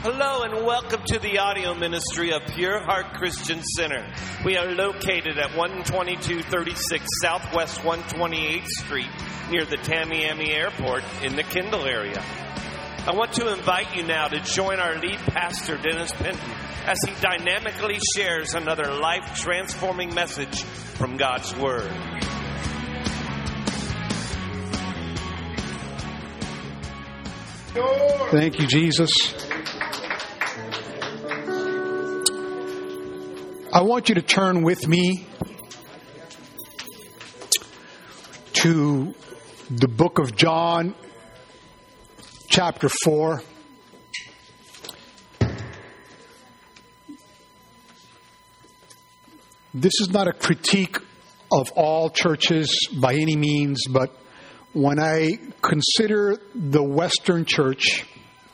Hello and welcome to the audio ministry of Pure Heart Christian Center. We are located at 12236 Southwest 128th Street near the Tamiami Airport in the Kendall area. I want to invite you now to join our lead pastor, Dennis Penton, as he dynamically shares another life-transforming message from God's Word. Thank you, Jesus. I want you to turn with me to the book of John, chapter 4. This is not a critique of all churches by any means, but when I consider the Western church,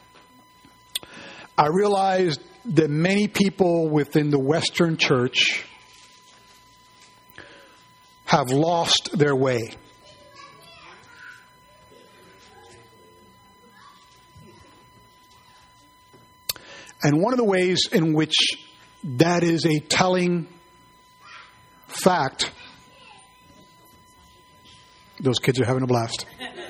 I realized that many people within the Western church have lost their way. And one of the ways in which that is a telling fact, those kids are having a blast.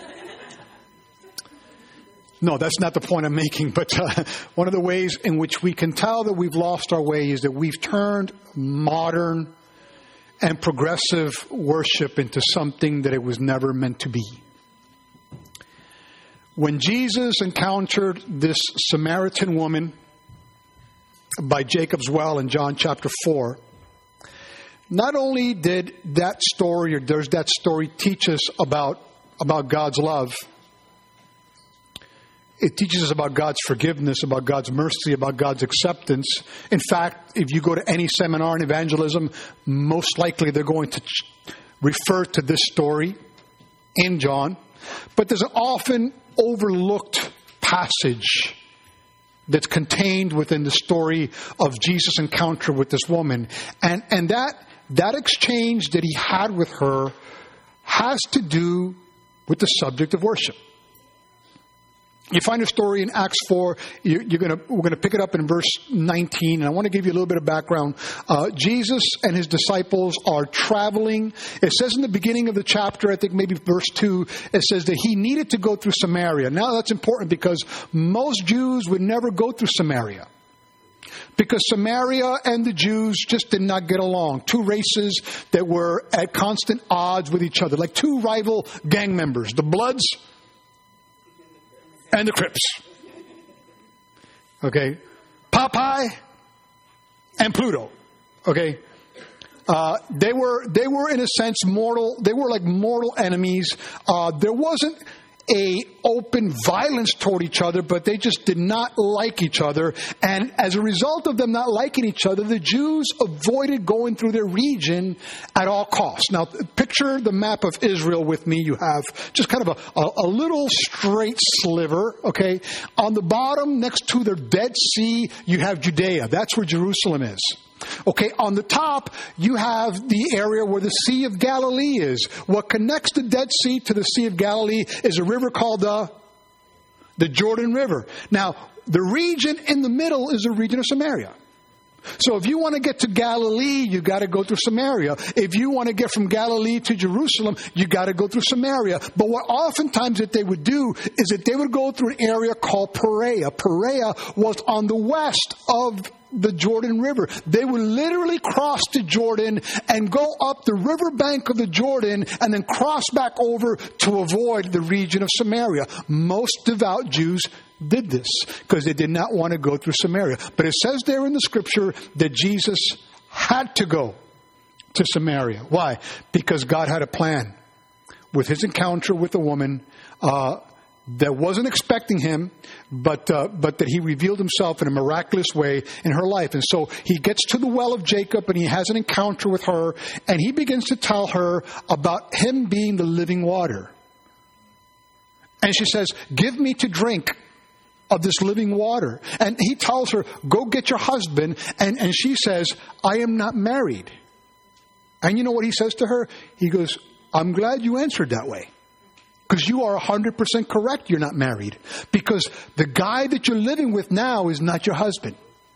No, that's not the point I'm making, but one of the ways in which we can tell that we've lost our way is that we've turned modern and progressive worship into something that it was never meant to be. When Jesus encountered this Samaritan woman by Jacob's well in John chapter 4, not only did that story, or does that story teach us about God's love, it teaches us about God's forgiveness, about God's mercy, about God's acceptance. In fact, if you go to any seminar in evangelism, most likely they're going to refer to this story in John. But there's an often overlooked passage that's contained within the story of Jesus' encounter with this woman. And that exchange that he had with her has to do with the subject of worship. You find a story in Acts 4. We're going to pick it up in verse 19. And I want to give you a little bit of background. Jesus and his disciples are traveling. It says in the beginning of the chapter, I think maybe verse 2, it says that he needed to go through Samaria. Now that's important because most Jews would never go through Samaria, because Samaria and the Jews just did not get along. Two races that were at constant odds with each other, like two rival gang members, the Bloods and the Crips. Okay. Popeye and Pluto. Okay. They were in a sense mortal. They were like mortal enemies. There wasn't a open violence toward each other, but they just did not like each other. And as a result of them not liking each other, the Jews avoided going through their region at all costs. Now, picture the map of Israel with me. You have just kind of a little straight sliver, okay? On the bottom, next to the Dead Sea, you have Judea. That's where Jerusalem is. Okay, on the top, you have the area where the Sea of Galilee is. What connects the Dead Sea to the Sea of Galilee is a river called the Jordan River. Now, the region in the middle is the region of Samaria. So if you want to get to Galilee, you got to go through Samaria. If you want to get from Galilee to Jerusalem, you got to go through Samaria. But what oftentimes that they would do is that they would go through an area called Perea. Perea was on the west of the Jordan River. They would literally cross the Jordan and go up the riverbank of the Jordan and then cross back over to avoid the region of Samaria. Most devout Jews did this because they did not want to go through Samaria. But it says there in the scripture that Jesus had to go to Samaria. Why? Because God had a plan with his encounter with the woman that wasn't expecting him, but that he revealed himself in a miraculous way in her life. And so he gets to the well of Jacob and he has an encounter with her, and he begins to tell her about him being the living water. And she says, "Give me to drink of this living water." And he tells her, "Go get your husband." And she says, "I am not married." And you know what he says to her? He goes, "I'm glad you answered that way." Because you are 100% correct, you're not married. Because the guy that you're living with now is not your husband.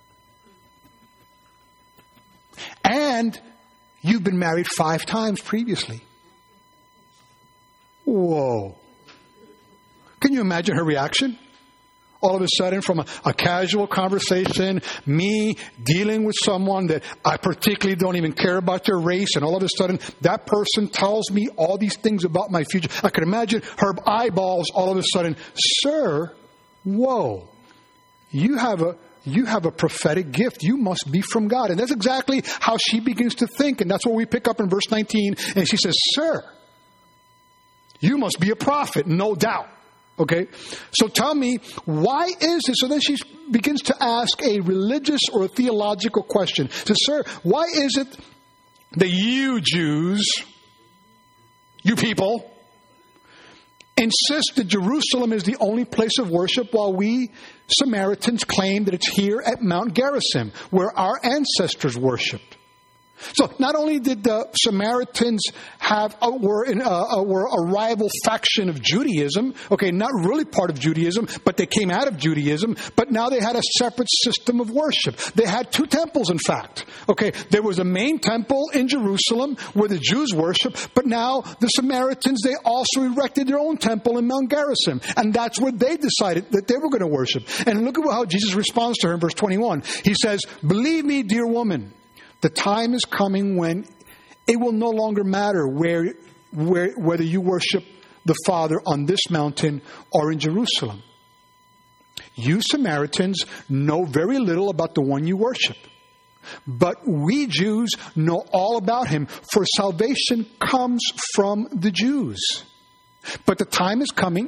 And you've been married 5 times previously. Whoa. Can you imagine her reaction? All of a sudden, from a casual conversation, me dealing with someone that I particularly don't even care about their race, and all of a sudden, that person tells me all these things about my future. I could imagine her eyeballs all of a sudden, sir, whoa, you have a prophetic gift. You must be from God. And that's exactly how she begins to think. And that's what we pick up in verse 19. And she says, sir, you must be a prophet, no doubt. Okay, so tell me, why is it? So then she begins to ask a religious or a theological question. She says, sir, why is it that you Jews, you people, insist that Jerusalem is the only place of worship while we Samaritans claim that it's here at Mount Gerizim, where our ancestors worshipped? So not only did the Samaritans were a rival faction of Judaism, okay, not really part of Judaism, but they came out of Judaism, but now they had a separate system of worship. They had 2 temples, in fact. Okay, there was a main temple in Jerusalem where the Jews worship, but now the Samaritans, they also erected their own temple in Mount Gerizim, and that's where they decided that they were going to worship. And look at how Jesus responds to her in verse 21. He says, believe me, dear woman, the time is coming when it will no longer matter whether you worship the Father on this mountain or in Jerusalem. You Samaritans know very little about the one you worship. But we Jews know all about him, for salvation comes from the Jews. But the time is coming,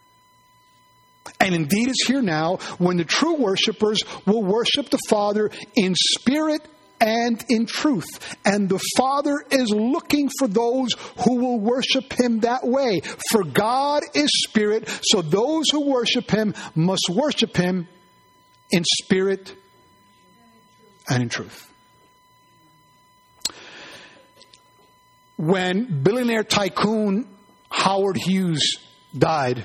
and indeed is here now, when the true worshipers will worship the Father in spirit and in truth. And the Father is looking for those who will worship him that way. For God is spirit, so those who worship him must worship him in spirit and in truth. When billionaire tycoon Howard Hughes died,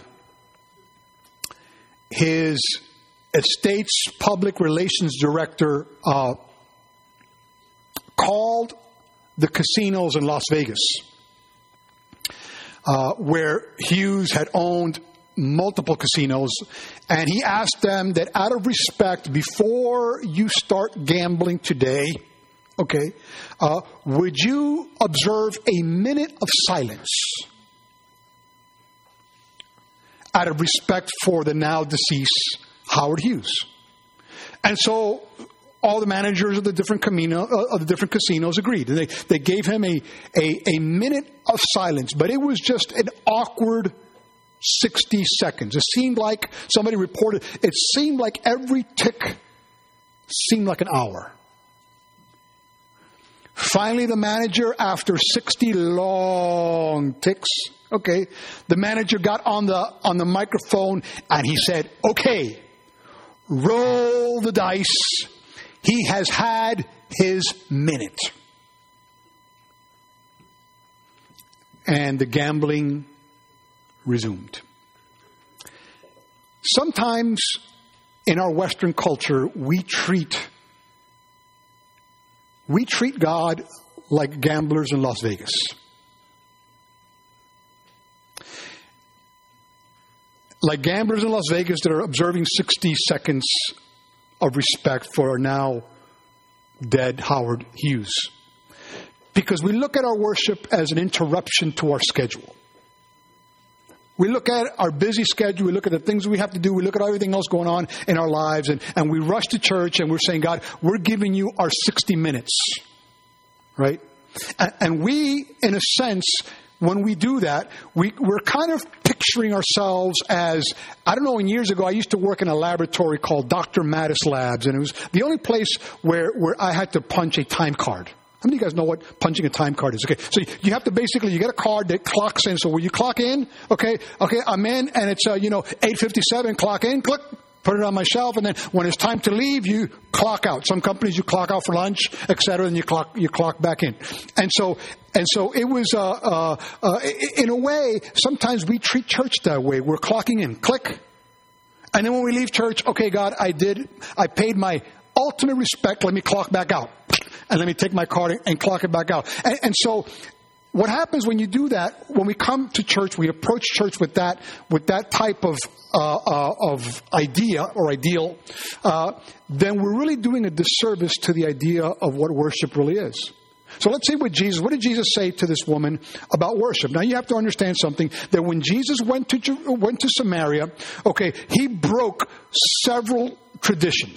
his estate's public relations director called the casinos in Las Vegas, where Hughes had owned multiple casinos, and he asked them that out of respect, before you start gambling today, okay, would you observe a minute of silence out of respect for the now deceased Howard Hughes? And so all the managers of the different casinos agreed. They gave him a minute of silence, but it was just an awkward 60 seconds. It seemed like, somebody reported, it seemed like every tick seemed like an hour. Finally, the manager, after 60 long ticks, okay, the manager got on the microphone and he said, okay, roll the dice. He has had his minute. And the gambling resumed. Sometimes in our Western culture, we treat God like gamblers in Las Vegas. Like gamblers in Las Vegas that are observing 60 seconds of respect for our now dead Howard Hughes. Because we look at our worship as an interruption to our schedule. We look at our busy schedule, we look at the things we have to do, we look at everything else going on in our lives, and we rush to church and we're saying, God, we're giving you our 60 minutes. Right? And we, in a sense, when we do that, we're kind of picturing ourselves as, I don't know, years ago I used to work in a laboratory called Dr. Mattis Labs, and it was the only place where I had to punch a time card. How many of you guys know what punching a time card is? Okay, so you have to basically, you get a card that clocks in. So when you clock in, okay, I'm in, and it's 8:57, clock in, click, put it on my shelf, and then when it's time to leave, you clock out. Some companies you clock out for lunch, etc., and you clock back in. And so it was in a way. Sometimes we treat church that way. We're clocking in, click, and then when we leave church, okay, God, I paid my ultimate respect. Let me clock back out, and let me take my card and clock it back out. And so, what happens when you do that? When we come to church, we approach church with that type of idea or ideal. Then we're really doing a disservice to the idea of what worship really is. So let's see what did Jesus say to this woman about worship? Now you have to understand something, that when Jesus went to Samaria, okay, he broke several traditions.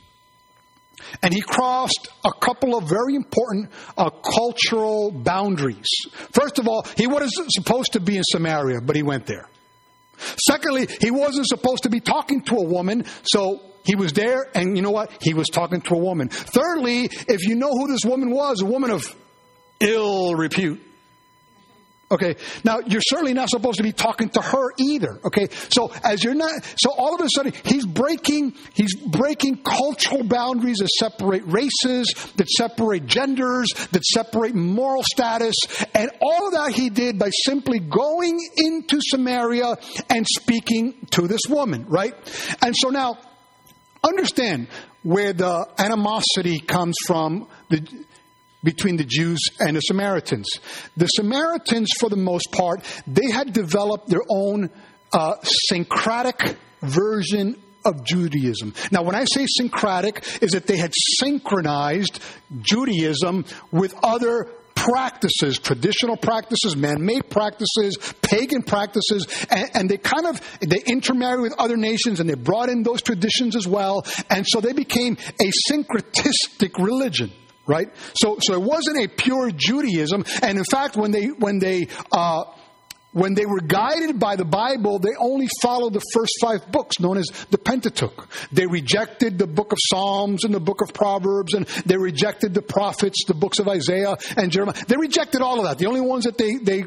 And he crossed a couple of very important cultural boundaries. First of all, he wasn't supposed to be in Samaria, but he went there. Secondly, he wasn't supposed to be talking to a woman, so he was there, and you know what? He was talking to a woman. Thirdly, if you know who this woman was, a woman of ill repute. Okay, now you're certainly not supposed to be talking to her either. Okay, so all of a sudden he's breaking cultural boundaries that separate races, that separate genders, that separate moral status, and all of that he did by simply going into Samaria and speaking to this woman, right? And so now, understand where the animosity comes from between the Jews and the Samaritans. The Samaritans, for the most part, they had developed their own syncretic version of Judaism. Now, when I say syncretic, is that they had synchronized Judaism with other practices, traditional practices, man-made practices, pagan practices, and they intermarried with other nations, and they brought in those traditions as well, and so they became a syncretistic religion. Right? So it wasn't a pure Judaism. And in fact, when they were guided by the Bible, they only followed the first 5 books known as the Pentateuch. They rejected the book of Psalms and the book of Proverbs, and they rejected the prophets, the books of Isaiah and Jeremiah. They rejected all of that. The only ones that they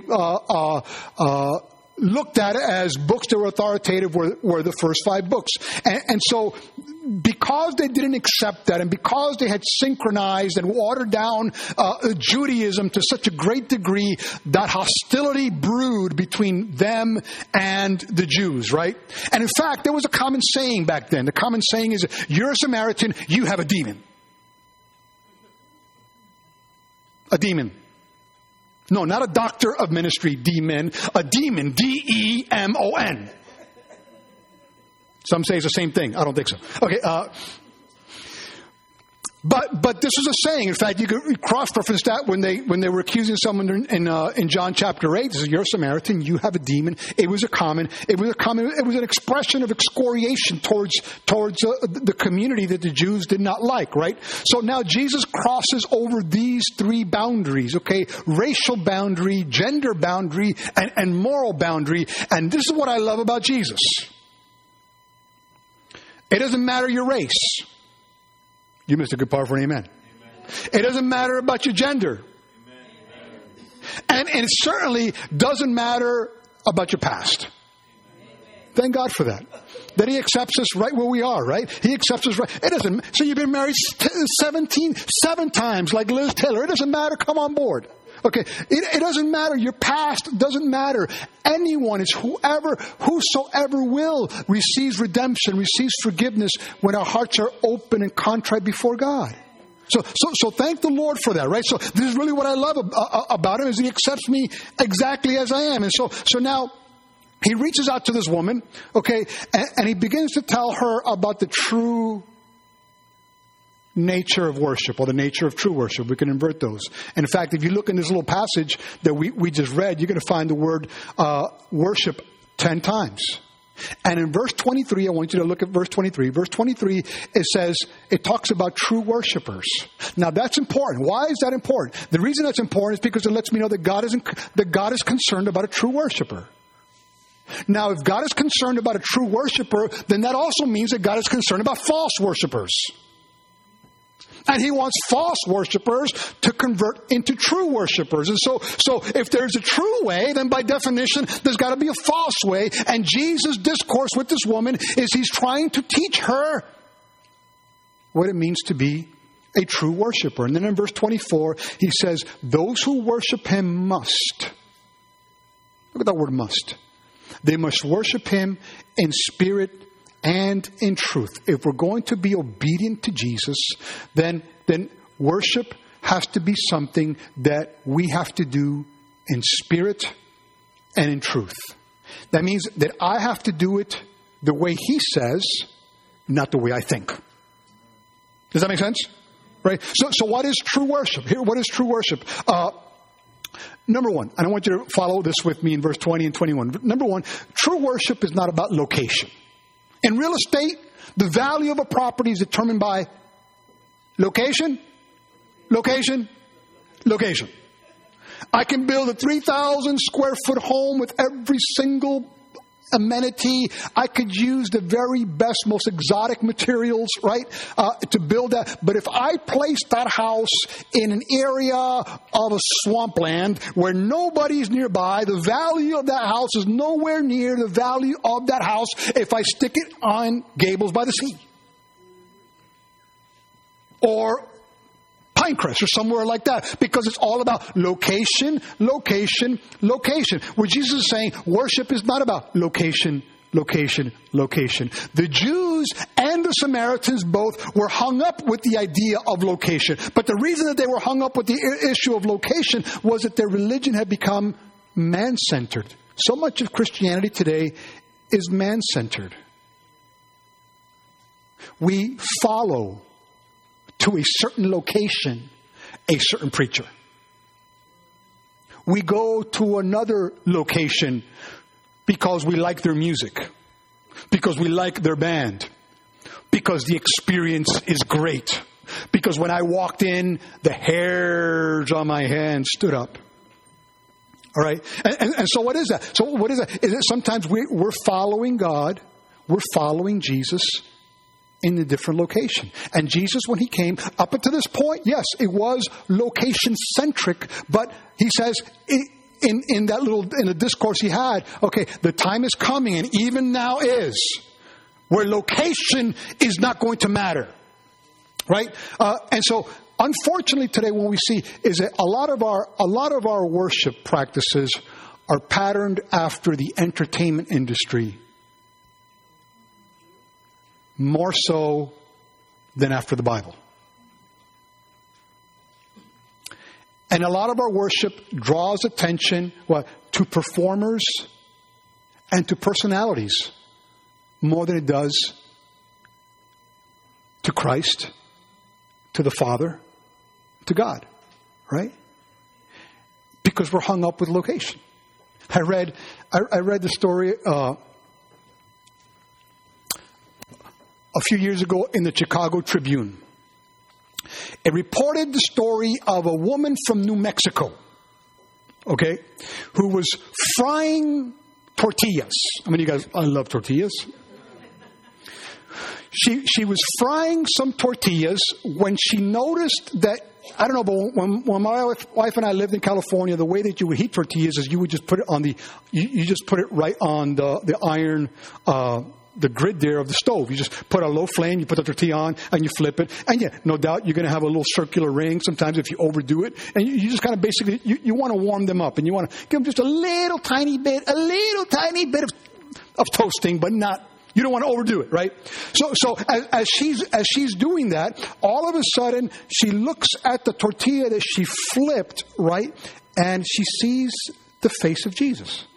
looked at as books that were authoritative were the first 5 books. And so, because they didn't accept that, and because they had synchronized and watered down Judaism to such a great degree, that hostility brewed between them and the Jews, right? And in fact, there was a common saying back then. The common saying is, you're a Samaritan, you have a demon. A demon. No, not a doctor of ministry, demon. A demon, D-E-M-O-N. Some say it's the same thing. I don't think so. Okay, but this is a saying. In fact, you could cross-reference that when they were accusing someone in John chapter 8. This is, you're a Samaritan, you have a demon. It was an expression of excoriation towards the community that the Jews did not like, right? So now Jesus crosses over these 3 boundaries, okay? Racial boundary, gender boundary, and moral boundary. And this is what I love about Jesus. It doesn't matter your race. You missed a good part for an amen. It doesn't matter about your gender. And it certainly doesn't matter about your past. Thank God for that. That He accepts us right where we are, right? He accepts us right. It doesn't. So you've been married 7 times like Liz Taylor. It doesn't matter. Come on board. Okay, it doesn't matter. Your past doesn't matter. Anyone, is whosoever will, receives redemption, receives forgiveness when our hearts are open and contrite before God. So thank the Lord for that, right? So this is really what I love about Him, is He accepts me exactly as I am. And so now He reaches out to this woman, okay, and He begins to tell her about the true nature of worship, or the nature of true worship. We can invert those. And in fact, if you look in this little passage that we just read, you're going to find the word worship 10 times. And in verse 23, I want you to look at verse 23. Verse 23, it talks about true worshipers. Now that's important. Why is that important? The reason that's important is because it lets me know that God is concerned about a true worshiper. Now, if God is concerned about a true worshiper, then that also means that God is concerned about false worshipers. And he wants false worshipers to convert into true worshipers. And so if there's a true way, then by definition, there's got to be a false way. And Jesus' discourse with this woman is he's trying to teach her what it means to be a true worshiper. And then in verse 24, he says, those who worship him must. Look at that word must. They must worship him in spirit and in truth. If we're going to be obedient to Jesus, then worship has to be something that we have to do in spirit and in truth. That means that I have to do it the way he says, not the way I think. Does that make sense? Right? So what is true worship? Here, what is true worship? Number one, and I want you to follow this with me in verse 20 and 21. Number one, true worship is not about location. In real estate, the value of a property is determined by location, location, location. I can build a 3,000 square foot home with every single amenity. I could use the very best, most exotic materials, right, to build that. But if I place that house in an area of a swampland where nobody's nearby, the value of that house is nowhere near the value of that house if I stick it on Gables by the sea. Or Pinecrest or somewhere like that, because it's all about location, location, location. Where Jesus is saying worship is not about location, location, location. The Jews and the Samaritans both were hung up with the idea of location. But the reason that they were hung up with the issue of location was that their religion had become man-centered. So much of Christianity today is man-centered. We follow to a certain location, a certain preacher. We go to another location because we like their music, because we like their band, because the experience is great, because when I walked in, the hairs on my hand stood up. All right? And so what is that? So what is that? Is it sometimes we're following God, we're following Jesus in a different location. And Jesus, when he came, up until this point, yes, it was location-centric, but he says in the discourse he had, okay, the time is coming, and even now is, where location is not going to matter. Right? And so, unfortunately today what we see is that a lot of our worship practices are patterned after the entertainment industry, more so than after the Bible. And a lot of our worship draws attention to performers and to personalities more than it does to Christ, to the Father, to God. Right? Because we're hung up with location. I read the story a few years ago in the Chicago Tribune. It reported the story of a woman from New Mexico, okay, who was frying tortillas. I mean, you guys, I love tortillas. She was frying some tortillas when she noticed that, I don't know, but when my wife and I lived in California, the way that you would heat tortillas is you would just put it on you just put it right on the iron, the grid there of the stove. You just put a low flame, you put the tortilla on, and you flip it. And yeah, no doubt you're going to have a little circular ring sometimes if you overdo it. And you just kind of basically, you want to warm them up. And you want to give them just a little tiny bit of toasting, but not, you don't want to overdo it, right? So as she's doing that, all of a sudden, she looks at the tortilla that she flipped, right? And she sees the face of Jesus.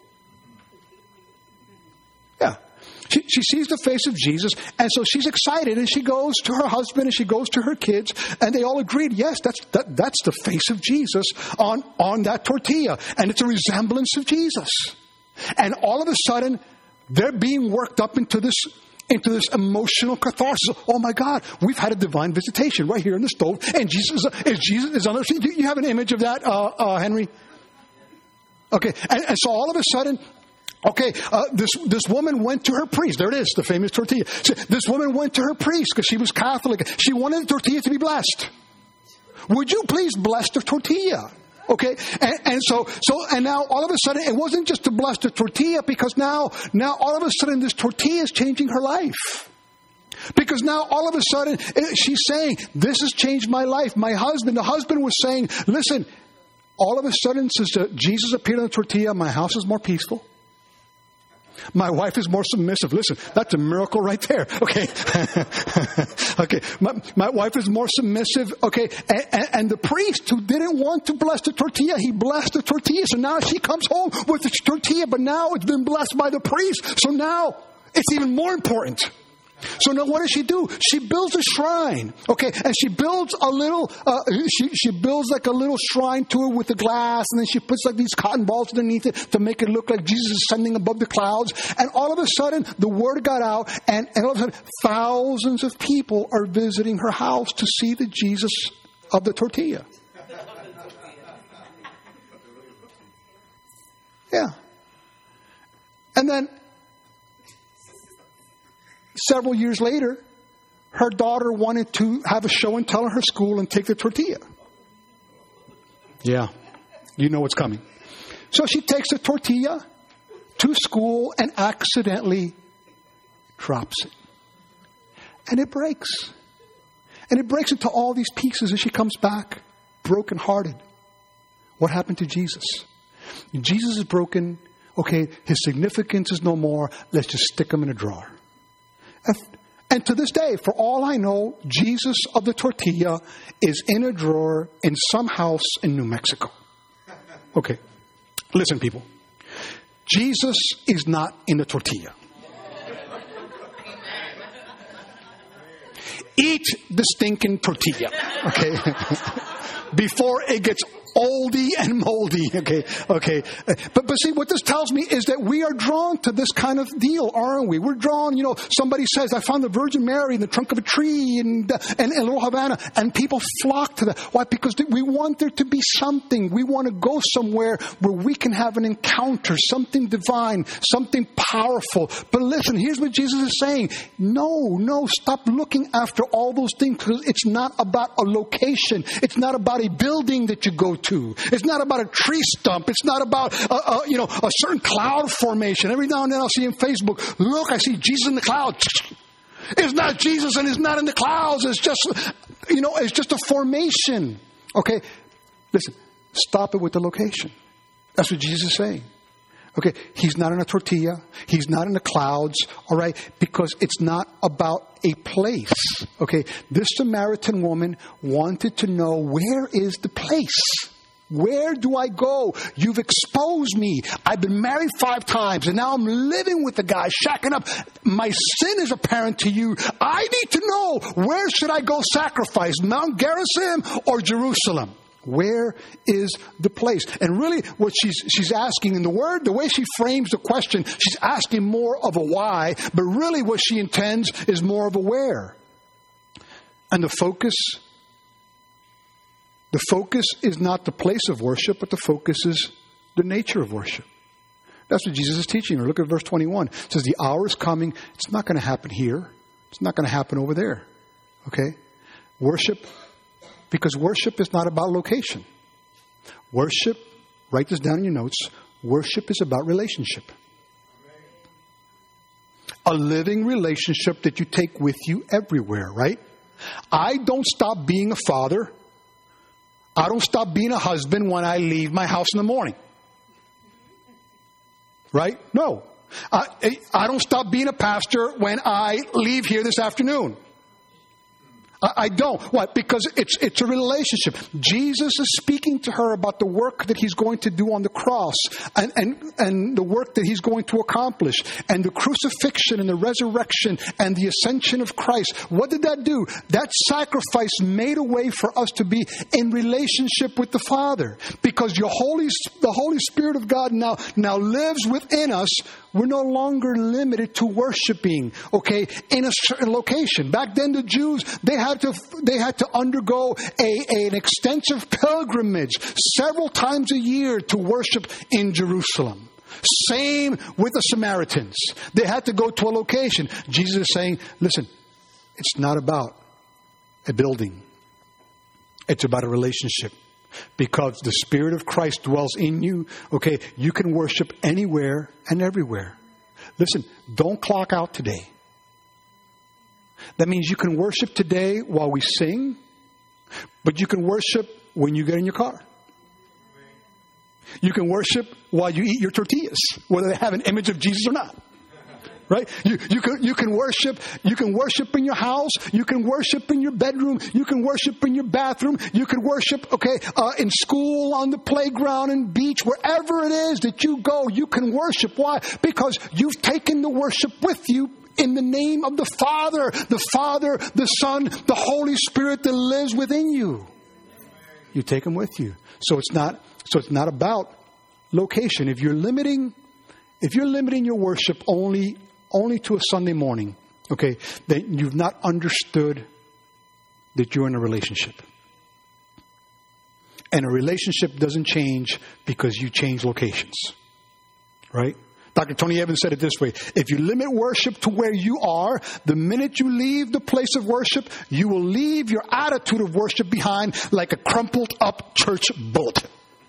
Yeah. She sees the face of Jesus, and so she's excited, and she goes to her husband, and she goes to her kids, and they all agreed, yes, that's the face of Jesus on that tortilla, and it's a resemblance of Jesus. And all of a sudden, they're being worked up into this emotional catharsis. Oh my God, we've had a divine visitation right here in the stove, and Jesus is on the. You have an image of that, Henry? Okay, and so all of a sudden, Okay, this woman went to her priest. There it is, the famous tortilla. So this woman went to her priest because she was Catholic. She wanted the tortilla to be blessed. Would you please bless the tortilla? Okay, and now all of a sudden, it wasn't just to bless the tortilla, because now all of a sudden this tortilla is changing her life. Because now all of a sudden she's saying, this has changed my life. The husband was saying, listen, all of a sudden since Jesus appeared on the tortilla, my house is more peaceful. My wife is more submissive. Listen, that's a miracle right there. Okay. Okay. My wife is more submissive. Okay. And the priest who didn't want to bless the tortilla, he blessed the tortilla. So now she comes home with the tortilla, but now it's been blessed by the priest. So now it's even more important. So now what does she do? She builds a shrine, okay, and she builds a little, she builds like a little shrine to it with the glass, and then she puts like these cotton balls underneath it to make it look like Jesus is ascending above the clouds. And all of a sudden, the word got out, and all of a sudden, thousands of people are visiting her house to see the Jesus of the tortilla. Yeah. And then, several years later, her daughter wanted to have a show and tell at her school and take the tortilla. Yeah, you know what's coming. So she takes the tortilla to school and accidentally drops it. And it breaks. And it breaks into all these pieces, and she comes back brokenhearted. What happened to Jesus? Jesus is broken. Okay, his significance is no more. Let's just stick him in a drawer. And to this day, for all I know, Jesus of the tortilla is in a drawer in some house in New Mexico. Okay, listen, people. Jesus is not in the tortilla. Eat the stinking tortilla, okay? Before it gets oldie and moldy, okay. But see, what this tells me is that we are drawn to this kind of deal, aren't we? We're drawn, somebody says, I found the Virgin Mary in the trunk of a tree in Little Havana, and people flock to that. Why? Because we want there to be something. We want to go somewhere where we can have an encounter, something divine, something powerful. But listen, here's what Jesus is saying. No, stop looking after all those things, because it's not about a location. It's not about a building that you go to. It's not about a tree stump. It's not about a certain cloud formation. Every now and then I'll see on Facebook, look, I see Jesus in the clouds. It's not Jesus, and it's not in the clouds. It's just it's just a formation. Okay, listen, stop it with the location. That's what Jesus is saying. Okay, he's not in a tortilla. He's not in the clouds, all right, because it's not about a place. Okay, this Samaritan woman wanted to know, where is the place? Where do I go? You've exposed me. I've been married 5 times, and now I'm living with the guy, shacking up. My sin is apparent to you. I need to know, where should I go sacrifice? Mount Gerizim or Jerusalem? Where is the place? And really what she's asking in the word, the way she frames the question, she's asking more of a why, but really what she intends is more of a where. And the focus is not the place of worship, but the focus is the nature of worship. That's what Jesus is teaching her. Look at verse 21. It says, the hour is coming. It's not going to happen here. It's not going to happen over there. Okay? Worship. Because worship is not about location. Worship, write this down in your notes, worship is about relationship. A living relationship that you take with you everywhere, right? I don't stop being a father. I don't stop being a husband when I leave my house in the morning. Right? No. I don't stop being a pastor when I leave here this afternoon. I don't. Why? Because it's a relationship. Jesus is speaking to her about the work that he's going to do on the cross and the work that he's going to accomplish, and the crucifixion and the resurrection and the ascension of Christ. What did that do? That sacrifice made a way for us to be in relationship with the Father. Because the Holy Spirit of God now lives within us. We're no longer limited to worshiping, okay, in a certain location. Back then, the Jews, they had to undergo an extensive pilgrimage several times a year to worship in Jerusalem. Same with the Samaritans. They had to go to a location. Jesus is saying, listen, it's not about a building. It's about a relationship. Because the Spirit of Christ dwells in you, okay, you can worship anywhere and everywhere. Listen, don't clock out today. That means you can worship today while we sing, but you can worship when you get in your car. You can worship while you eat your tortillas, whether they have an image of Jesus or not. Right? You can worship. You can worship in your house. You can worship in your bedroom. You can worship in your bathroom. You can worship, in school, on the playground, and beach, wherever it is that you go. You can worship. Why? Because you've taken the worship with you in the name of the Father, the Son, the Holy Spirit that lives within you. You take them with you. So it's not about location. If you're limiting your worship only to a Sunday morning, okay, then you've not understood that you're in a relationship. And a relationship doesn't change because you change locations. Right? Dr. Tony Evans said it this way: if you limit worship to where you are, the minute you leave the place of worship, you will leave your attitude of worship behind like a crumpled up church bulletin.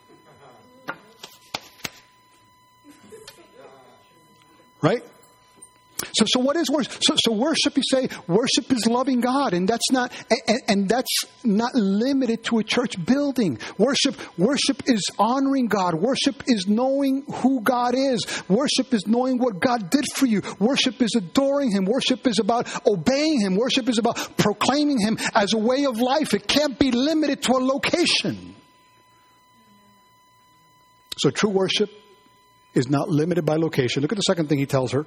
Right? So what is worship? So worship, you say, worship is loving God, and that's not limited to a church building. Worship is honoring God. Worship is knowing who God is. Worship is knowing what God did for you. Worship is adoring Him. Worship is about obeying Him. Worship is about proclaiming Him as a way of life. It can't be limited to a location. So true worship is not limited by location. Look at the second thing he tells her.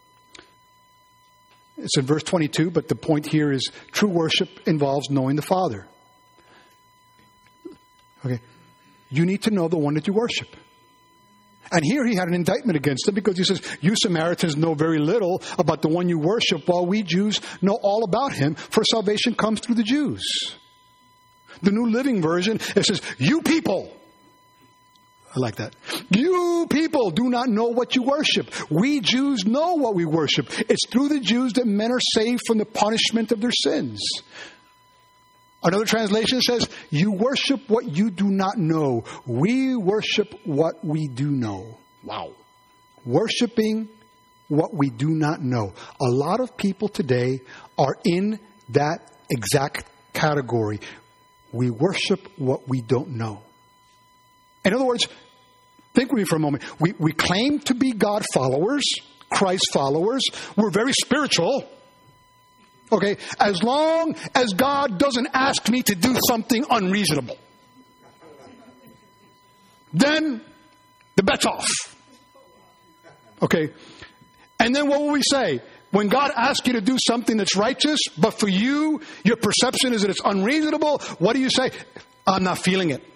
It's in verse 22, but the point here is true worship involves knowing the Father. Okay. You need to know the one that you worship. And here he had an indictment against them because he says, you Samaritans know very little about the one you worship, while we Jews know all about him, for salvation comes through the Jews. The New Living Version, it says, you people. I like that. You people do not know what you worship. We Jews know what we worship. It's through the Jews that men are saved from the punishment of their sins. Another translation says, you worship what you do not know. We worship what we do know. Wow. Worshipping what we do not know. A lot of people today are in that exact category. We worship what we don't know. In other words, think with me for a moment. We claim to be God followers, Christ followers. We're very spiritual. Okay, as long as God doesn't ask me to do something unreasonable, then the bet's off. Okay, and then what will we say? When God asks you to do something that's righteous, but for you, your perception is that it's unreasonable, what do you say? I'm not feeling it.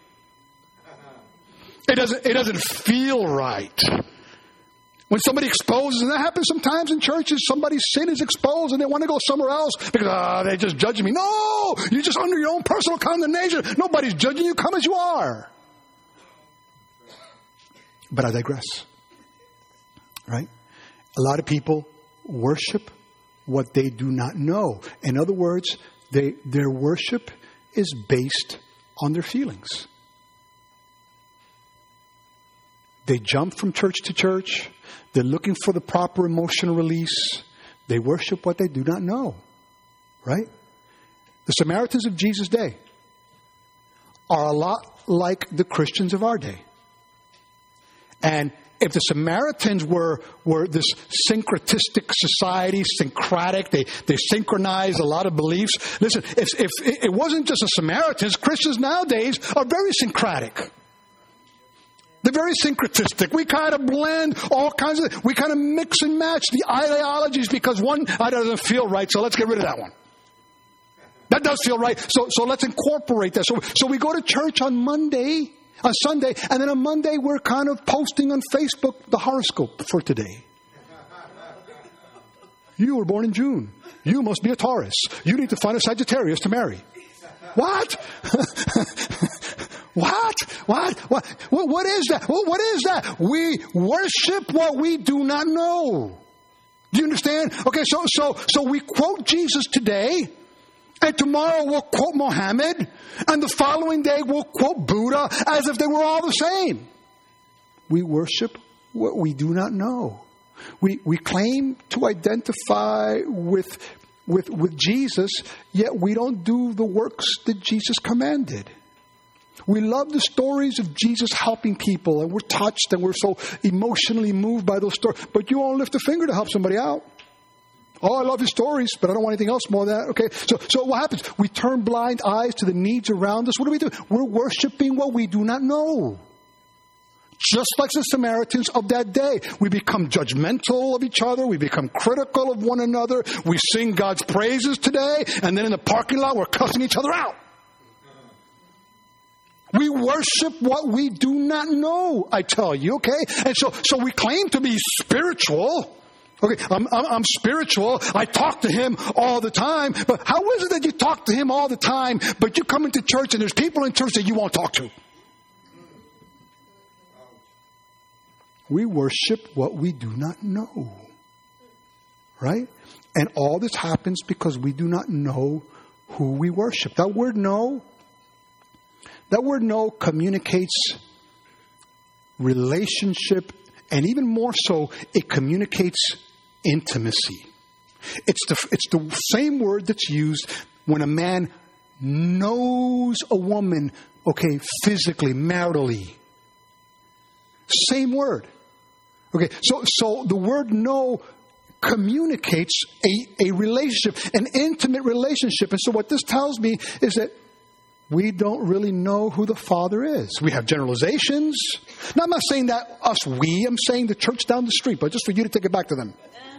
It doesn't feel right. When somebody exposes, and that happens sometimes in churches, somebody's sin is exposed and they want to go somewhere else because they just judge me. No, you're just under your own personal condemnation. Nobody's judging you. Come as you are. But I digress. Right? A lot of people worship what they do not know. In other words, their worship is based on their feelings. They jump from church to church. They're looking for the proper emotional release. They worship what they do not know. Right? The Samaritans of Jesus' day are a lot like the Christians of our day. And if the Samaritans were this syncretistic society, syncretic, they synchronized a lot of beliefs. Listen, if it wasn't just the Samaritans, Christians nowadays are very syncretic. They're very syncretistic. We kind of blend all kinds of... We kind of mix and match the ideologies because one doesn't feel right, so let's get rid of that one. That does feel right, so let's incorporate that. So we go to church on Sunday, and then on Monday we're kind of posting on Facebook the horoscope for today. You were born in June. You must be a Taurus. You need to find a Sagittarius to marry. What? What is that? What is that? We worship what we do not know. Do you understand? Okay, so we quote Jesus today, and tomorrow we'll quote Muhammad, and the following day we'll quote Buddha as if they were all the same. We worship what we do not know. We claim to identify with Jesus, yet we don't do the works that Jesus commanded. We love the stories of Jesus helping people, and we're touched and we're so emotionally moved by those stories. But you won't lift a finger to help somebody out. Oh, I love his stories, but I don't want anything else more than that. Okay, so what happens? We turn blind eyes to the needs around us. What do? We're worshiping what we do not know. Just like the Samaritans of that day, we become judgmental of each other. We become critical of one another. We sing God's praises today, and then in the parking lot, we're cussing each other out. We worship what we do not know, I tell you, okay? And so we claim to be spiritual. Okay, I'm spiritual. I talk to him all the time. But how is it that you talk to him all the time, but you come into church and there's people in church that you won't talk to? We worship what we do not know. Right? And all this happens because we do not know who we worship. That word know communicates relationship, and even more so, it communicates intimacy. It's the same word that's used when a man knows a woman, okay, physically, maritally. Same word. Okay, so the word know communicates a relationship, an intimate relationship. And so what this tells me is that we don't really know who the Father is. We have generalizations. Now, I'm not saying that I'm saying the church down the street, but just for you to take it back to them.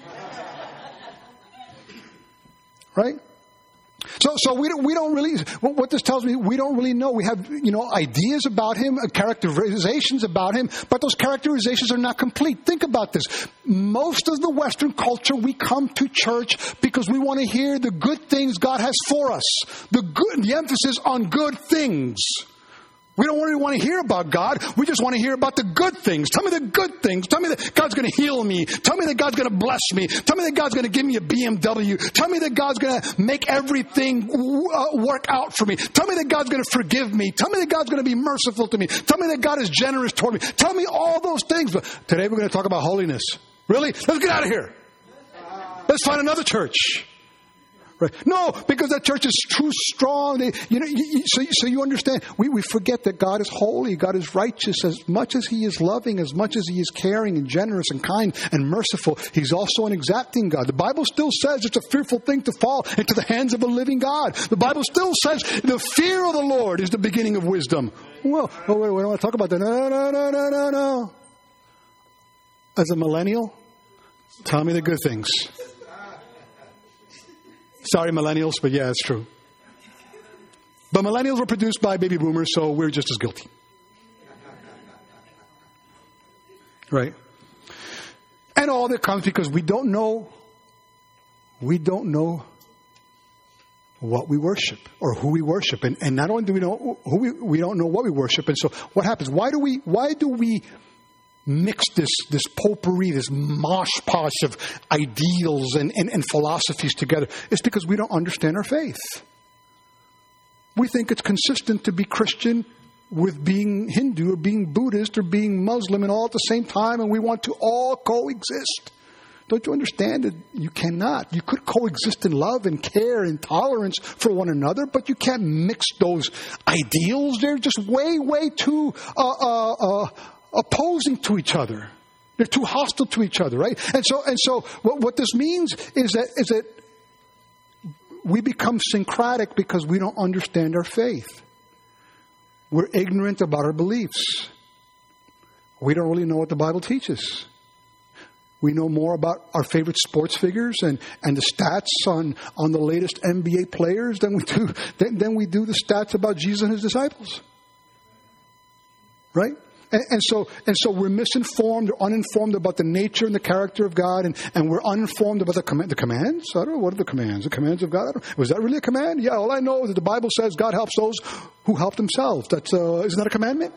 Right? So we don't really, what this tells me, we don't really know. We have, ideas about him, characterizations about him, but those characterizations are not complete. Think about this. Most of the Western culture, we come to church because we want to hear the good things God has for us. The emphasis on good things. We don't really want to hear about God. We just want to hear about the good things. Tell me the good things. Tell me that God's going to heal me. Tell me that God's going to bless me. Tell me that God's going to give me a BMW. Tell me that God's going to make everything work out for me. Tell me that God's going to forgive me. Tell me that God's going to be merciful to me. Tell me that God is generous toward me. Tell me all those things. But today we're going to talk about holiness. Really? Let's get out of here. Let's find another church. Right. No, because that church is too strong. So you understand. We forget that God is holy. God is righteous. As much as He is loving, as much as He is caring and generous and kind and merciful, He's also an exacting God. The Bible still says it's a fearful thing to fall into the hands of a living God. The Bible still says the fear of the Lord is the beginning of wisdom. Well, we don't want to talk about that. No. As a millennial, tell me the good things. Sorry, millennials, but yeah, it's true. But millennials were produced by baby boomers, so we're just as guilty. Right? And all that comes because we don't know what we worship or who we worship. And not only do we know who we don't know what we worship. And so what happens? Why do we mix this potpourri, this mosh posh of ideals and philosophies together? It's because we don't understand our faith. We think it's consistent to be Christian with being Hindu or being Buddhist or being Muslim and all at the same time, and we want to all coexist. Don't you understand that you cannot? You could coexist in love and care and tolerance for one another, but you can't mix those ideals. They're just way, way too opposing to each other. They're too hostile to each other, right? And so what this means is that we become syncretic because we don't understand our faith. We're ignorant about our beliefs. We don't really know what the Bible teaches. We know more about our favorite sports figures and the stats on the latest NBA players than we do the stats about Jesus and His disciples. Right? And so we're misinformed or uninformed about the nature and the character of God, and we're uninformed about the commands. I don't know, what are the commands? The commands of God? Was that really a command? Yeah, all I know is that the Bible says God helps those who help themselves. Isn't that a commandment?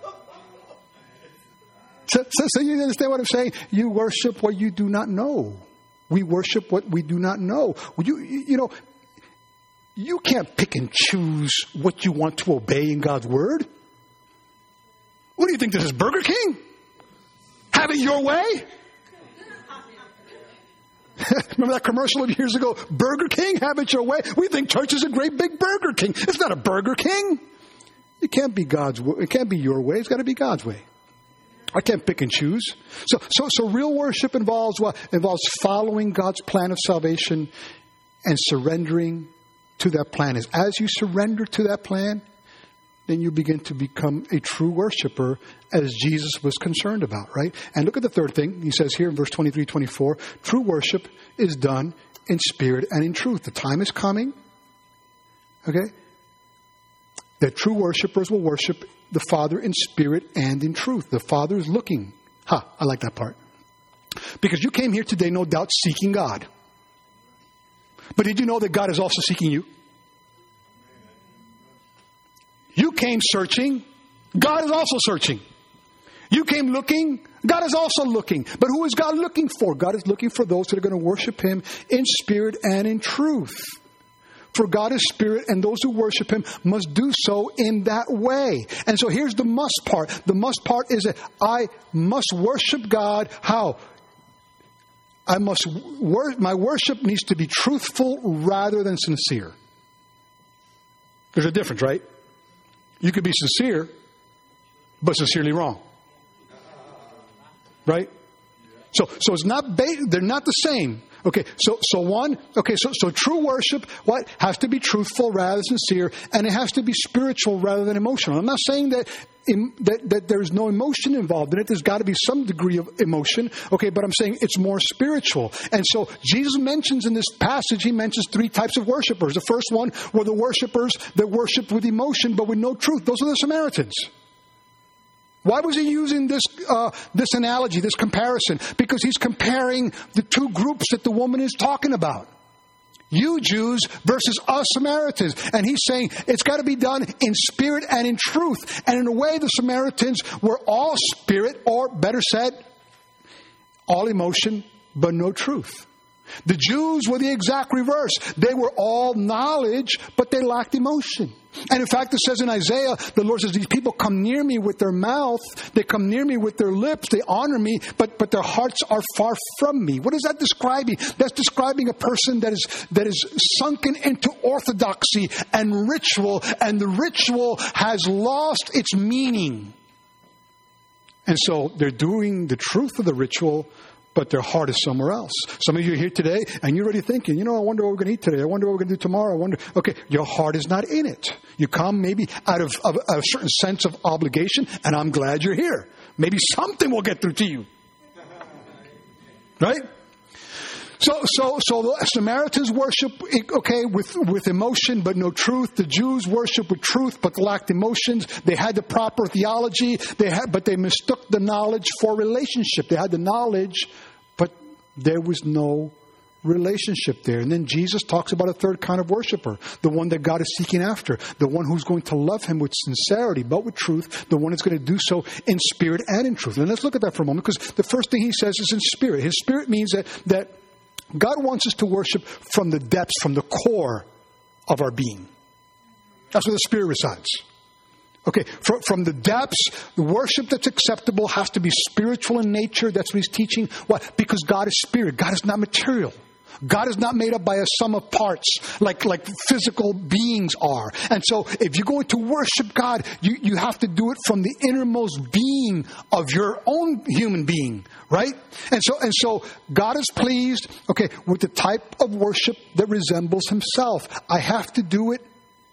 So you understand what I'm saying? You worship what you do not know. We worship what we do not know. You can't pick and choose what you want to obey in God's word. What do you think this is, Burger King? Have it your way? Remember that commercial of years ago? Burger King, have it your way? We think church is a great big Burger King. It's not a Burger King. It can't be God's way. It can't be your way. It's got to be God's way. I can't pick and choose. So real worship involves what? Involves following God's plan of salvation and surrendering to that plan. As you surrender to that plan, then you begin to become a true worshiper, as Jesus was concerned about, right? And look at the third thing. He says here in verse 23, 24, true worship is done in spirit and in truth. The time is coming, okay, that true worshipers will worship the Father in spirit and in truth. The Father is looking. I like that part. Because you came here today, no doubt, seeking God. But did you know that God is also seeking you? You came searching. God is also searching. You came looking. God is also looking. But who is God looking for? God is looking for those that are going to worship Him in spirit and in truth. For God is spirit, and those who worship Him must do so in that way. And so here's the must part. The must part is that I must worship God. How? My worship needs to be truthful rather than sincere. There's a difference, right? You could be sincere, but sincerely wrong. Right? So it's not, they're not the same. Okay, so true worship, what? Has to be truthful rather than sincere, and it has to be spiritual rather than emotional. I'm not saying that there's no emotion involved in it. There's got to be some degree of emotion, okay, but I'm saying it's more spiritual. And so Jesus mentions in this passage, He mentions three types of worshipers. The first one were the worshipers that worshiped with emotion but with no truth. Those are the Samaritans. Why was He using this analogy, this comparison? Because He's comparing the two groups that the woman is talking about. You Jews versus us Samaritans. And He's saying it's got to be done in spirit and in truth. And in a way, the Samaritans were all spirit, or better said, all emotion, but no truth. The Jews were the exact reverse. They were all knowledge, but they lacked emotion. And in fact, it says in Isaiah, the Lord says, these people come near me with their mouth, they come near me with their lips, they honor me, but their hearts are far from me. What is that describing? That's describing a person that is sunken into orthodoxy and ritual, and the ritual has lost its meaning. And so they're doing the truth of the ritual, but their heart is somewhere else. Some of you are here today, and you're already thinking, I wonder what we're going to eat today. I wonder what we're going to do tomorrow. Okay, your heart is not in it. You come maybe out of a certain sense of obligation, and I'm glad you're here. Maybe something will get through to you. Right? So the Samaritans worship, okay, with emotion but no truth. The Jews worship with truth but lacked emotions. They had the proper theology, but they mistook the knowledge for relationship. They had the knowledge, but there was no relationship there. And then Jesus talks about a third kind of worshiper, the one that God is seeking after, the one who's going to love Him with sincerity but with truth, the one that's going to do so in spirit and in truth. And let's look at that for a moment, because the first thing He says is in spirit. His spirit means that God wants us to worship from the depths, from the core of our being. That's where the Spirit resides. Okay, from the depths, the worship that's acceptable has to be spiritual in nature. That's what He's teaching. Why? Because God is spirit. God is not material. God is not made up by a sum of parts like physical beings are. And so if you're going to worship God, you have to do it from the innermost being of your own human being, right? And so God is pleased, okay, with the type of worship that resembles Himself. I have to do it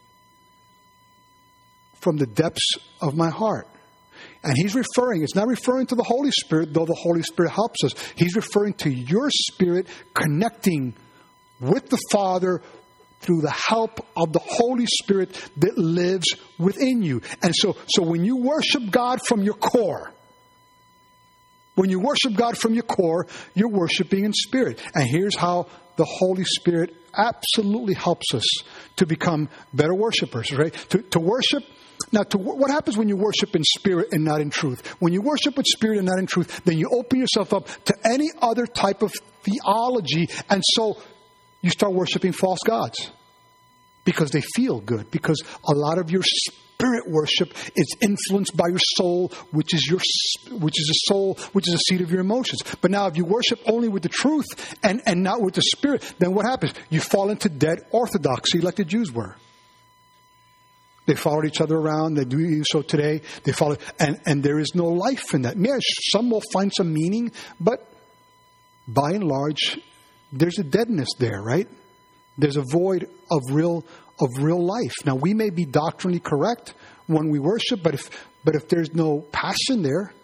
from the depths of my heart. And He's it's not referring to the Holy Spirit, though the Holy Spirit helps us. He's referring to your spirit connecting with the Father through the help of the Holy Spirit that lives within you. And so when you worship God from your core, you're worshiping in spirit. And here's how the Holy Spirit absolutely helps us to become better worshipers, right? To worship. Now, what happens when you worship in spirit and not in truth? When you worship with spirit and not in truth, then you open yourself up to any other type of theology. And so you start worshiping false gods because they feel good. Because a lot of your spirit worship is influenced by your soul, which is the seat of your emotions. But now if you worship only with the truth and not with the spirit, then what happens? You fall into dead orthodoxy like the Jews were. They followed each other around. They do so today. They follow, and there is no life in that. Yes, some will find some meaning, but by and large, there's a deadness there, right? There's a void of real life. Now, we may be doctrinally correct when we worship, but if there's no passion there,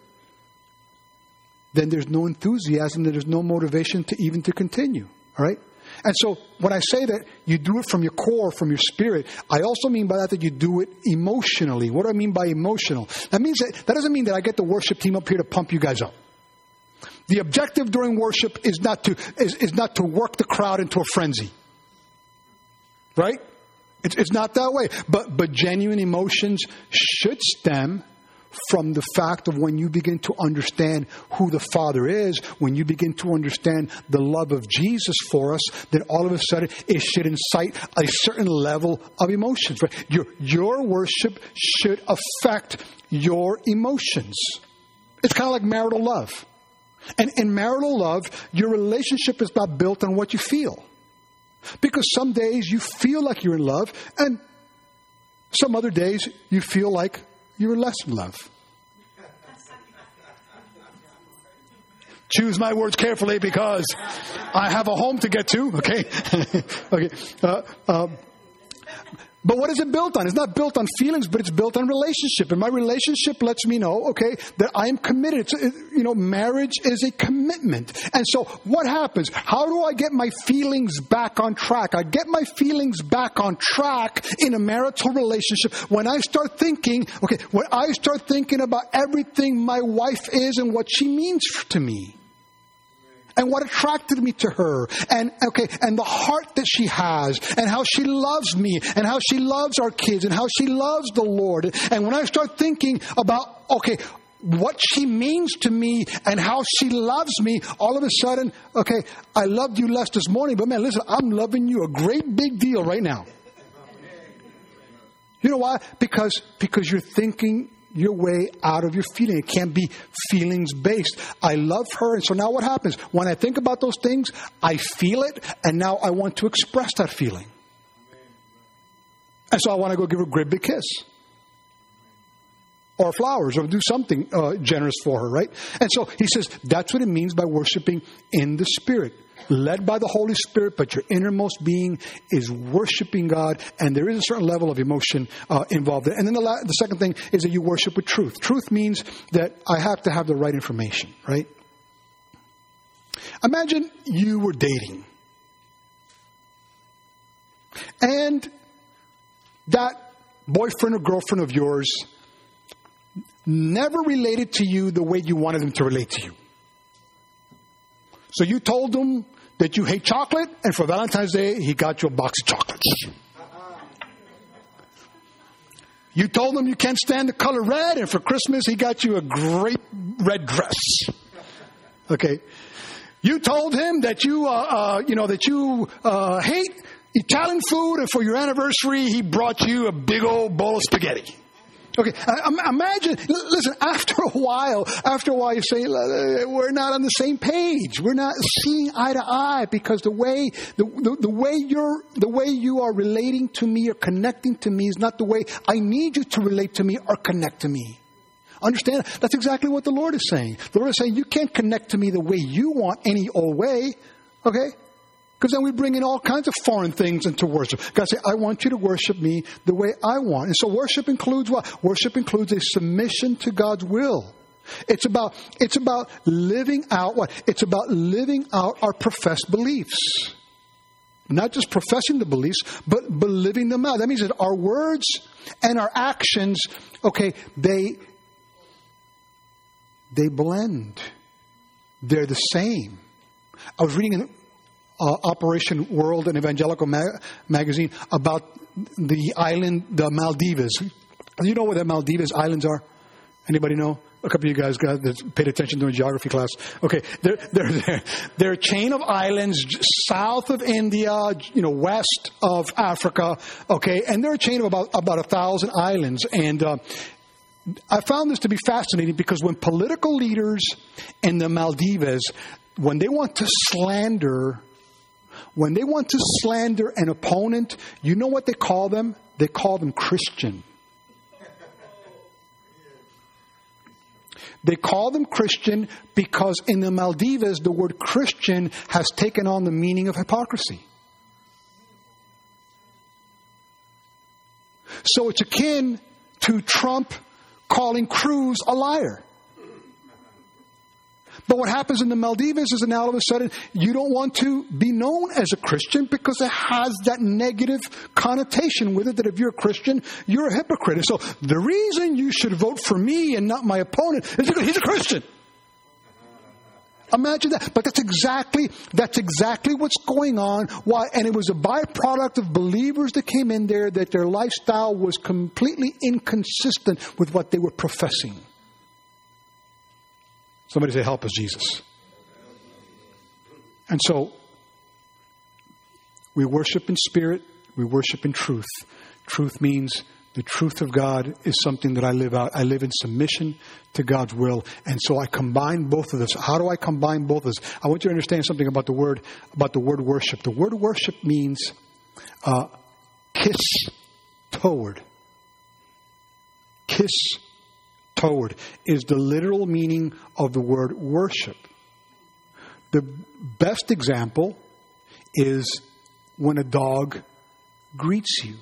then there's no enthusiasm. There's no motivation to continue. All right. And so when I say that you do it from your core, from your spirit, I also mean by that you do it emotionally. What do I mean by emotional? That doesn't mean that I get the worship team up here to pump you guys up. The objective during worship is not to work the crowd into a frenzy. Right? It's not that way. But genuine emotions should stem from the fact of when you begin to understand who the Father is, when you begin to understand the love of Jesus for us, then all of a sudden it should incite a certain level of emotions. Right? Your worship should affect your emotions. It's kind of like marital love. And in marital love, your relationship is not built on what you feel. Because some days you feel like you're in love, and some other days you feel like you're less in love. Choose my words carefully because I have a home to get to, okay? Okay. But what is it built on? It's not built on feelings, but it's built on relationship. And my relationship lets me know, okay, that I am committed. Marriage is a commitment. And so what happens? How do I get my feelings back on track? I get my feelings back on track in a marital relationship when I start thinking about everything my wife is and what she means to me. And what attracted me to her, and the heart that she has, and how she loves me, and how she loves our kids, and how she loves the Lord. And when I start thinking about, what she means to me and how she loves me, all of a sudden, I loved you less this morning, but man, listen, I'm loving you a great big deal right now. You know why? Because you're thinking your way out of your feeling. It can't be feelings based. I love her, and so now what happens? When I think about those things, I feel it, and now I want to express that feeling. And so I want to go give her a great big kiss. Or flowers, or do something generous for her, right? And so he says that's what it means by worshiping in the Spirit. Led by the Holy Spirit, but your innermost being is worshiping God, and there is a certain level of emotion involved. And then the second thing is that you worship with truth. Truth means that I have to have the right information, right? Imagine you were dating, and that boyfriend or girlfriend of yours never related to you the way you wanted them to relate to you. So you told him that you hate chocolate, and for Valentine's Day, he got you a box of chocolates. You told him you can't stand the color red, and for Christmas, he got you a great red dress. Okay. You told him that you hate Italian food, and for your anniversary, he brought you a big old bowl of spaghetti. Okay, imagine, listen, after a while you say, we're not on the same page. We're not seeing eye to eye because the way you are relating to me or connecting to me is not the way I need you to relate to me or connect to me. Understand? That's exactly what the Lord is saying. The Lord is saying, you can't connect to me the way you want any old way. Okay? Because then we bring in all kinds of foreign things into worship. God says, I want you to worship me the way I want. And so worship includes what? Worship includes a submission to God's will. It's about living out what? It's about living out our professed beliefs. not just professing the beliefs, but living them out. That means that our words and our actions, okay, they blend. They're the same. I was reading in Operation World, an evangelical magazine, about the island, the Maldives. Do you know where the Maldives Islands are? Anybody know? A couple of you guys that paid attention during geography class. Okay, they're a chain of islands south of India, west of Africa. Okay, and they're a chain of about 1,000 islands. And I found this to be fascinating because when political leaders in the Maldives, when they want to slander an opponent, you know what they call them? They call them Christian. They call them Christian because in the Maldives, the word Christian has taken on the meaning of hypocrisy. So it's akin to Trump calling Cruz a liar. But what happens in the Maldives is that now all of a sudden you don't want to be known as a Christian because it has that negative connotation with it that if you're a Christian, you're a hypocrite. And so the reason you should vote for me and not my opponent is because he's a Christian. Imagine that. But that's exactly what's going on. Why? And it was a byproduct of believers that came in there that their lifestyle was completely inconsistent with what they were professing. Somebody say, help us, Jesus. And so, we worship in spirit, we worship in truth. Truth means the truth of God is something that I live out. I live in submission to God's will. And so I combine both of this. How do I combine both of this? I want you to understand something about the word worship. The word worship means kiss toward. Kiss toward is the literal meaning of the word worship. The best example is when a dog greets you.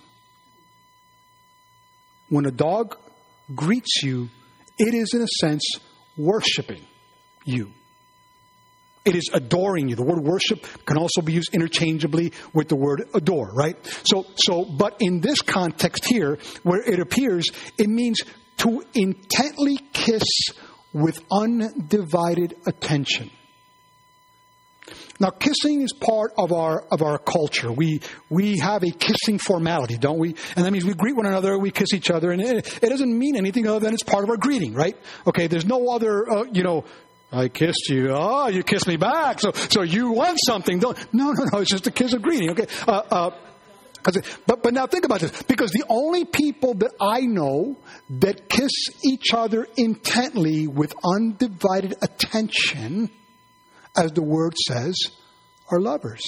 When a dog greets you, it is in a sense worshiping you. It is adoring you. The word worship can also be used interchangeably with the word adore, right? But in this context here, where it appears, it means to intently kiss with undivided attention. Now, kissing is part of our culture. We have a kissing formality, don't we? And that means we greet one another, we kiss each other, and it doesn't mean anything other than it's part of our greeting, right? Okay, there's no other, I kissed you. Oh, you kissed me back. So you want something. No. It's just a kiss of greeting. Okay. But now think about this. Because the only people that I know that kiss each other intently with undivided attention, as the word says, are lovers.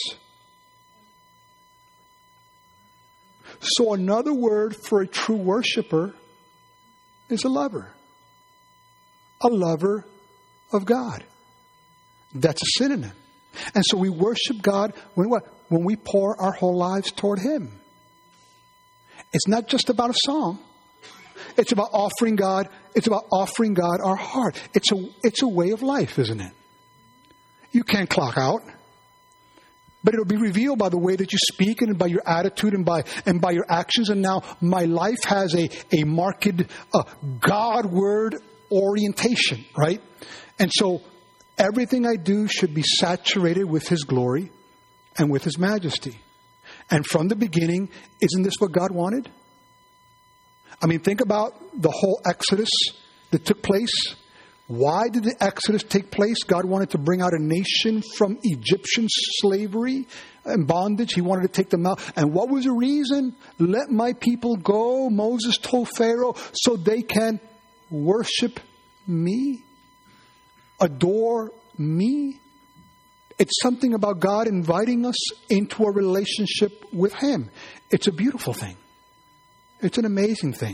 So another word for a true worshiper is a lover. A lover of God. That's a synonym. And so we worship God when what? When we pour our whole lives toward Him. It's not just about a song. It's about offering God. It's about offering God our heart. It's a way of life, isn't it? You can't clock out. But it'll be revealed by the way that you speak and by your attitude and by your actions. And now my life has a marked God-word orientation, right? And so everything I do should be saturated with His glory and with His majesty. And from the beginning, isn't this what God wanted? I mean, think about the whole Exodus that took place. Why did the Exodus take place? God wanted to bring out a nation from Egyptian slavery and bondage. He wanted to take them out. And what was the reason? Let my people go, Moses told Pharaoh, so they can worship me, adore me. It's something about God inviting us into a relationship with Him. It's a beautiful thing. It's an amazing thing.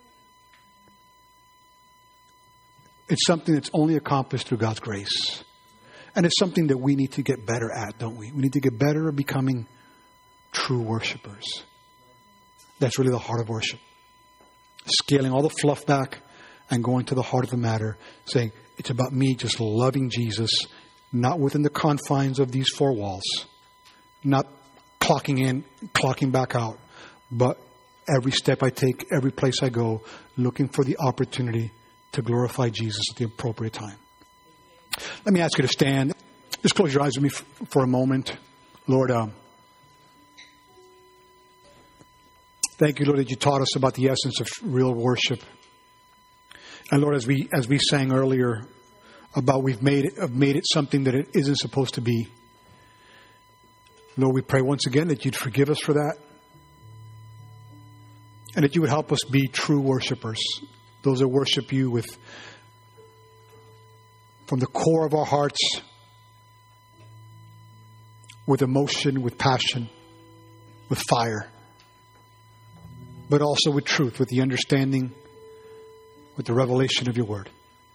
It's something that's only accomplished through God's grace. And it's something that we need to get better at, don't we? We need to get better at becoming true worshipers. That's really the heart of worship. Scaling all the fluff back and going to the heart of the matter, saying, it's about me just loving Jesus, not within the confines of these four walls, not clocking in, clocking back out. But every step I take, every place I go, looking for the opportunity to glorify Jesus at the appropriate time. Let me ask you to stand. Just close your eyes with me for a moment. Lord, thank you, Lord, that you taught us about the essence of real worship. And Lord, as we sang earlier about we've made it something that it isn't supposed to be. Lord, we pray once again that you'd forgive us for that. And that you would help us be true worshipers. Those that worship you from the core of our hearts, with emotion, with passion, with fire. But also with truth, with the understanding, with the revelation of your word.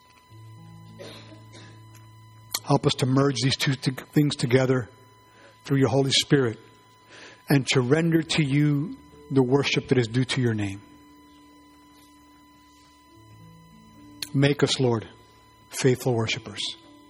Help us to merge these two things together through your Holy Spirit and to render to you the worship that is due to your name. Make us, Lord, faithful worshipers.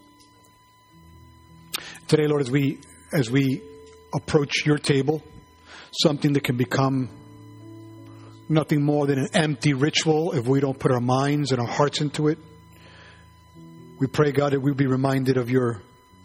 Today, Lord, as we approach your table, something that can become nothing more than an empty ritual if we don't put our minds and our hearts into it. We pray, God, that we'll be reminded of your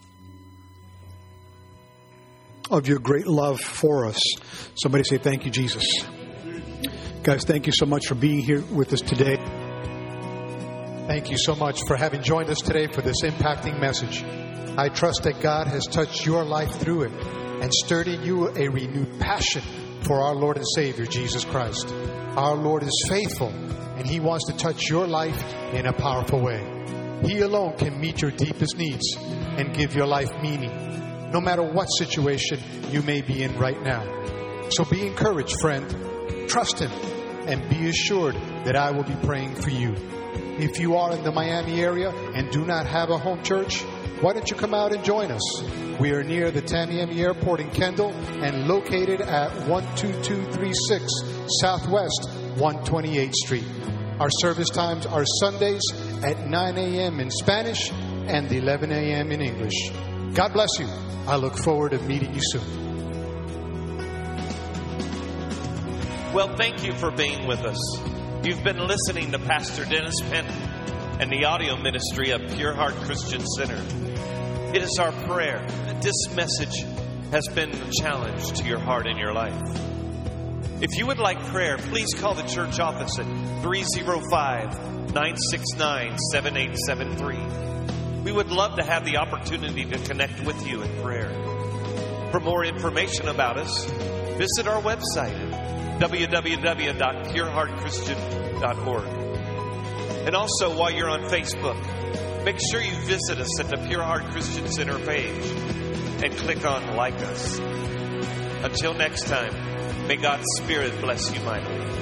great love for us. Somebody say, thank you, Jesus. Guys, thank you so much for being here with us today. Thank you so much for having joined us today for this impacting message. I trust that God has touched your life through it and stirred in you a renewed passion for our Lord and Savior, Jesus Christ. Our Lord is faithful, and He wants to touch your life in a powerful way. He alone can meet your deepest needs and give your life meaning, no matter what situation you may be in right now. So be encouraged, friend. Trust Him and be assured that I will be praying for you. If you are in the Miami area and do not have a home church, why don't you come out and join us? We are near the Tamiami Airport in Kendall and located at 12236 Southwest 128th Street. Our service times are Sundays at 9 a.m. in Spanish and 11 a.m. in English. God bless you. I look forward to meeting you soon. Well, thank you for being with us. You've been listening to Pastor Dennis Penn and the audio ministry of Pure Heart Christian Center. It is our prayer that this message has been a challenge to your heart and your life. If you would like prayer, please call the church office at 305-969-7873. We would love to have the opportunity to connect with you in prayer. For more information about us, visit our website at www.pureheartchristian.org. And also, while you're on Facebook, make sure you visit us at the Pure Heart Christian Center page and click on Like Us. Until next time, may God's Spirit bless you mightily.